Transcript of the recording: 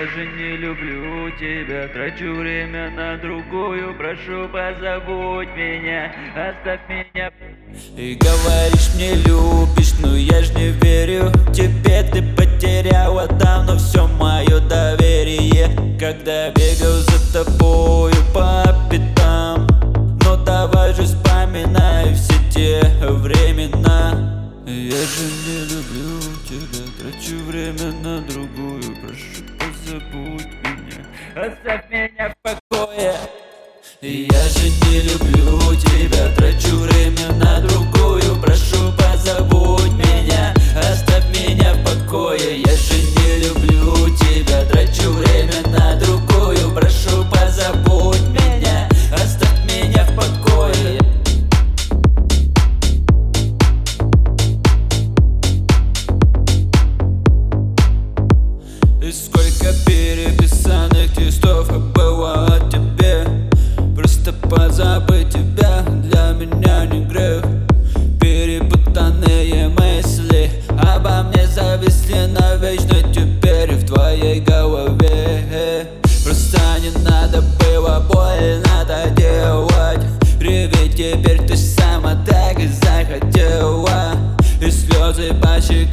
Я же не люблю тебя, трачу время на другую. Прошу, позабудь меня, оставь меня. И говоришь, мне любишь, но я ж не верю тебе. Ты потеряла давно все мое доверие, когда бегал за тобою по пятам. Но давай же вспоминай все те времена. Я же не люблю тебя, трачу время на другую. Прошу, позабудь меня, Оставь меня в покое. я же не люблю тебя, трачу время на другую. Прошу, позабудь меня, оставь меня в покое. Я же не люблю тебя, трачу время на другую. Прошу, позабудь меня, оставь меня в покое. И сколько переписанных текстов было о тебе. Просто позабыть тебя для меня не грех. Перепутанные мысли обо мне зависли навечно теперь в твоей голове. Просто не надо было больно это делать. Реветь теперь ты сама так и захотела. И слезы по щекам